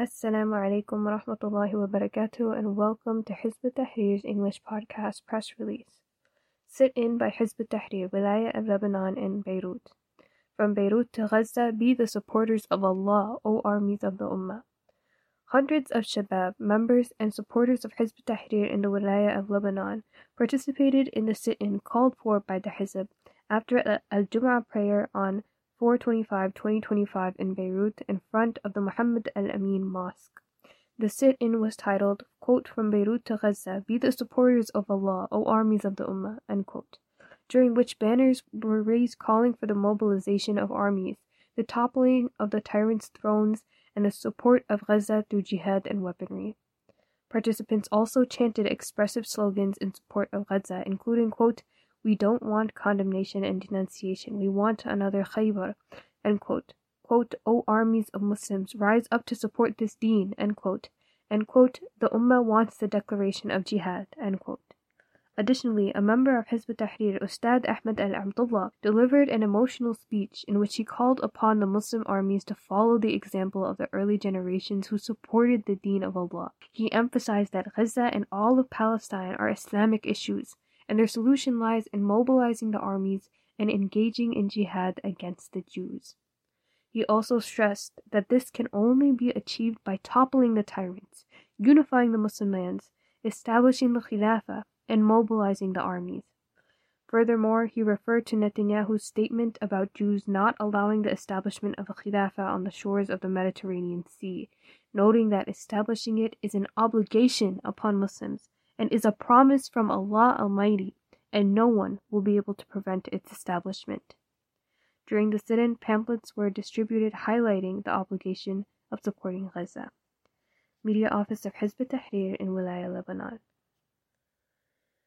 Assalamu alaikum wa rahmatullahi wa barakatuh, and welcome to Hizb ut-Tahrir's English podcast press release. Sit-in by Hizb ut-Tahrir, Wilayah of Lebanon and Beirut. From Beirut to Gaza, be the supporters of Allah, O armies of the Ummah. Hundreds of Shabab, members and supporters of Hizb ut-Tahrir in the Wilayah of Lebanon, participated in the sit-in called for by the Hizb after Al-Jum'ah prayer on 4/25/2025 in Beirut in front of the Muhammad Al-Amin Mosque. The sit-in was titled, quote, "From Beirut to Gaza, be the supporters of Allah, O armies of the Ummah," end quote, during which banners were raised calling for the mobilization of armies, the toppling of the tyrants' thrones, and the support of Gaza through jihad and weaponry. Participants also chanted expressive slogans in support of Gaza, including, quote, "We don't want condemnation and denunciation. We want another Khaybar," end quote. Quote, "O armies of Muslims, rise up to support this deen," end quote. And quote, "The Ummah wants the declaration of jihad," end quote. Additionally, a member of Hizb ut-Tahrir, Ustad Ahmed Al-Abdullah, delivered an emotional speech in which he called upon the Muslim armies to follow the example of the early generations who supported the deen of Allah. He emphasized that Gaza and all of Palestine are Islamic issues, and their solution lies in mobilizing the armies and engaging in jihad against the Jews. He also stressed that this can only be achieved by toppling the tyrants, unifying the Muslim lands, establishing the Khilafah, and mobilizing the armies. Furthermore, he referred to Netanyahu's statement about Jews not allowing the establishment of a Khilafah on the shores of the Mediterranean Sea, noting that establishing it is an obligation upon Muslims and is a promise from Allah Almighty, and no one will be able to prevent its establishment. During the sit-in, pamphlets were distributed highlighting the obligation of supporting Gaza. Media Office of Hizb ut-Tahrir in Wilayah, Lebanon.